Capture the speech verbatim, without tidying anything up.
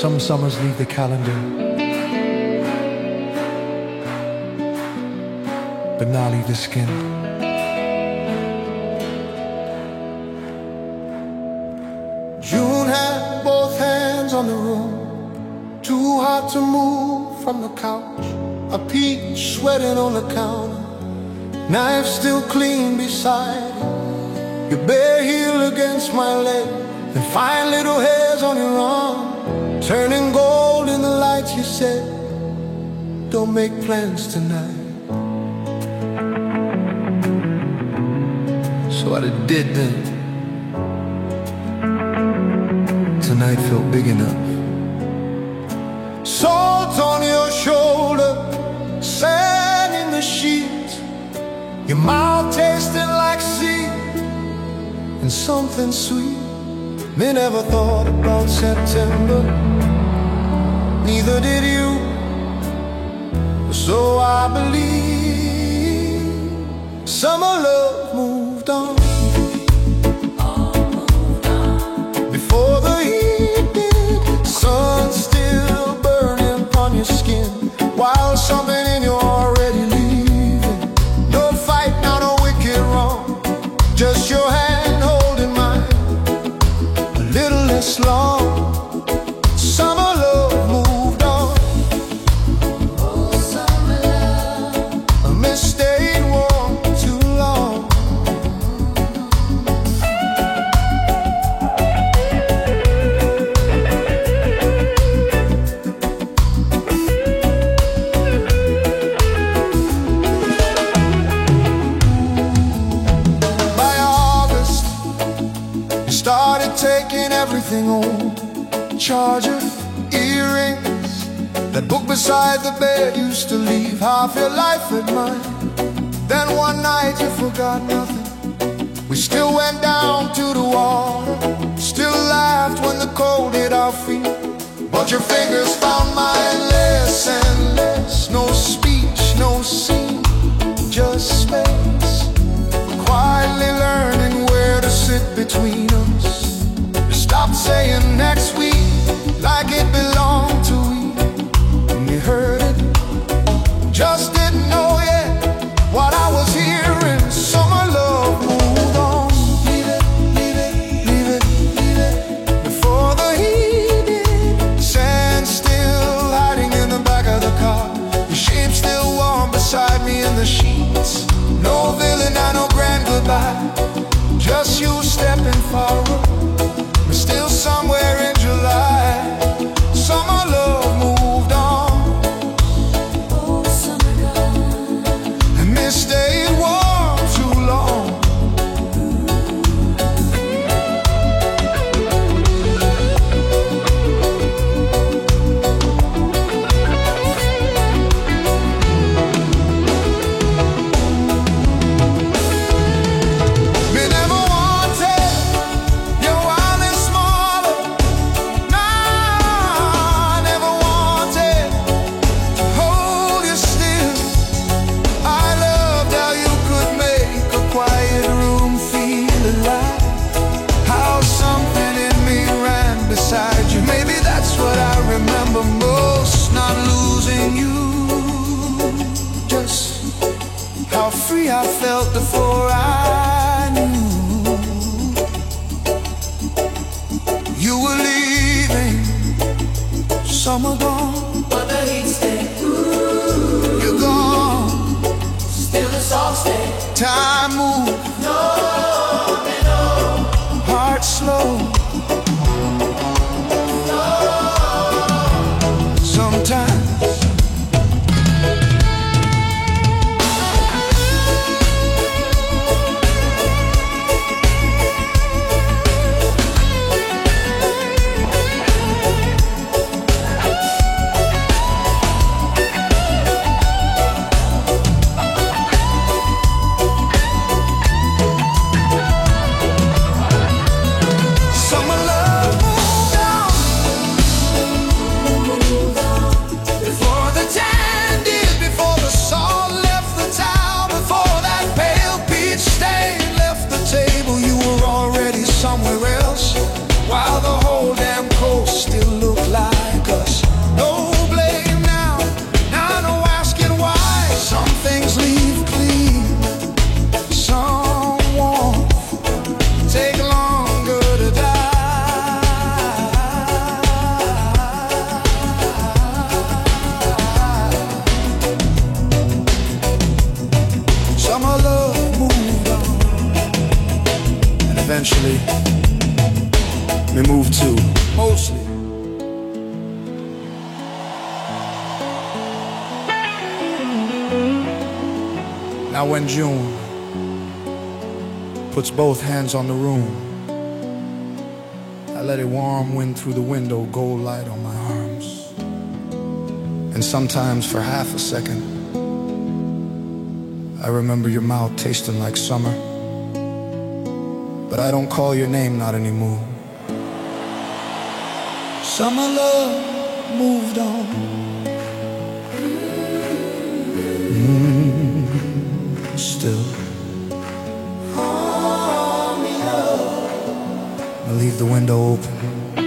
Some summers leave the calendar, but now leave the skin. June had both hands on the room, too hot to move from the couch. A peach sweating on the counter, knife still clean beside it. Your bare heel against my leg, and fine little hairs on your arm, turning gold in the lights. You said, don't make plans tonight. So I did then. Tonight felt big enough. Salt on your shoulder, sand in the sheets, your mouth tasting like sea and something sweet. They never thought about September, neither did you. So I believe summer love moved on. Before the heat did, sun still burning on your skin, while something in you already leaving. No fight, not a wicked wrong, just your hand holding mine a little less long. Summer love moved on. Oh, summer love, I miss staying warm too long. By August, you started taking everything home. Charger, earrings, that book beside the bed used to leave half your life at mine. Then one night you forgot nothing. We still went down to the water, still laughed when the cold hit our feet. But your fingers found mine less and less. No speech, no scene, just space. Quietly learning where to sit between us. You stopped saying next week like it belonged to we. And you heard it, just didn't know yet what I was hearing. Summer love moved on. Leave it, leave it, leave it, leave it. Before the heat did, sand still hiding in the back of the car, your shape still warm beside me in the sheets. No villain and no grand goodbye, just you stepping forward. We're still somewhere in July. Summer love moved on. Oh, summer love, and this stayed warm too long. Me never wanted your wild and smaller. Nah, I never wanted to hold you still. I loved how you could make a quiet room feel alive. How something in me ran beside you. Maybe that's what I remember most, not losing you. Just how free I felt before I knew you were leaving. Summer gone, But the heat stay, you're gone. still the salt stay. Time moves, No, no, heart slow. Sometimes eventually we moved to mostly. Now when June puts both hands on the room, I let a warm wind through the window, gold light on my arms. And sometimes for half a second I remember your mouth tasting like summer, but I don't call your name, not anymore. Summer love moved on. mm, Still I leave the window open